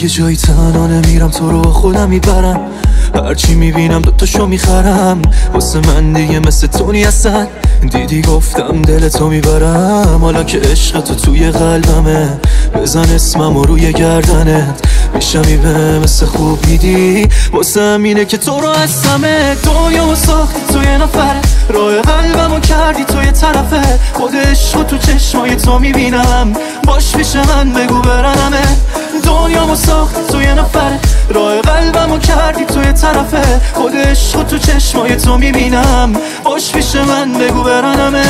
دیگه جایی تنها نمیرم، تو رو خودم میبرم. هرچی میبینم دوتاشو میخرم، واسه من دیگه مثل تو نیستن. دیدی گفتم دل تو میبرم، حالا که عشق تو توی قلبمه. بزن اسمم روی گردنت، میشمی به مثل خوب میدی. واسه همینه که تو رو از همه دنیا ساختی تو یه نفره، راه قلبمو کردی تو یه طرفه. خود عشق تو چشمای تو میبینم، باش پیش من بگو برنمه. دنیامو ساختی تو یه نفره، راه قلبمو کردی تو یه طرفه. خود عشق تو چشمای تو میبینم، باش پیش من بگو برنمه.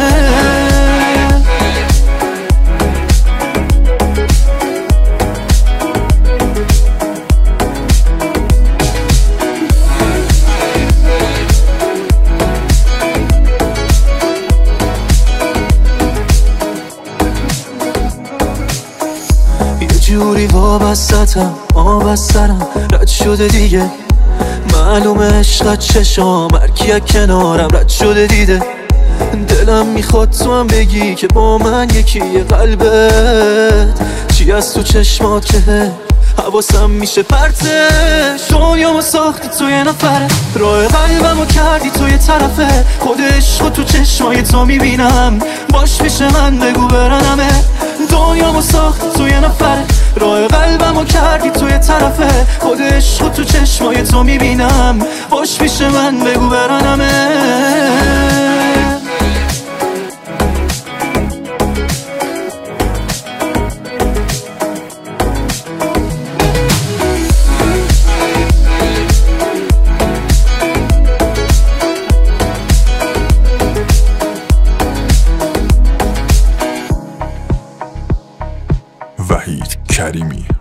جوری وابستم، آب از سرم رد شده دیگه. معلومه عشقت چشام هرکی از کنارم رد شده دیده. دلم میخواد تو هم بگی که با من یکیه قلبت. چی از تو چشمات که حواسم میشه پرتش. دنیامو ساختی تو یه نفره، راه قلبمو کردی تو یه طرفه. خود عشق تو چشمای تو میبینم، باش پیش من بگو برنمه. دنیامو ساختی تو یه نفره، راه قلبمو کردی تو یه طرفه. خود عشق تو چشمای تو میبینم، باش پیش من بگو برنمه. وحید کریمی.